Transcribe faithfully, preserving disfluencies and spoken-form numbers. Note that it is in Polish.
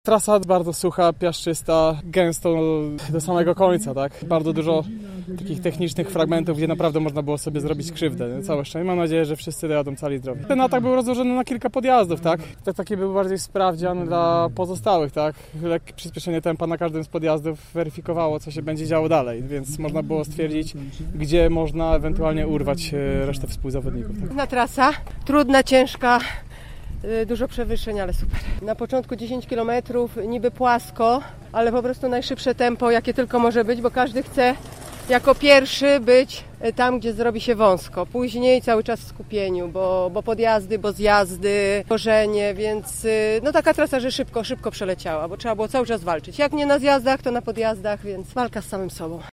Trasa bardzo sucha, piaszczysta, gęsto do samego końca, tak? Bardzo dużo takich technicznych fragmentów, gdzie naprawdę można było sobie zrobić krzywdę. Całe szczęście. Mam nadzieję, że wszyscy dojadą cali zdrowi. Ten atak był rozłożony na kilka podjazdów, tak? To taki był bardziej sprawdzian dla pozostałych, tak? Lekkie przyspieszenie tempa na każdym z podjazdów weryfikowało, co się będzie działo dalej, więc można było stwierdzić, gdzie można ewentualnie urwać resztę współzawodników. Tak? Na trasa, trudna, ciężka. Dużo przewyższeń, ale super. Na początku dziesięć kilometrów, niby płasko, ale po prostu najszybsze tempo, jakie tylko może być, bo każdy chce jako pierwszy być tam, gdzie zrobi się wąsko. Później cały czas w skupieniu, bo, bo podjazdy, bo zjazdy, korzenie, więc no taka trasa, że szybko, szybko przeleciała, bo trzeba było cały czas walczyć. Jak nie na zjazdach, to na podjazdach, więc walka z samym sobą.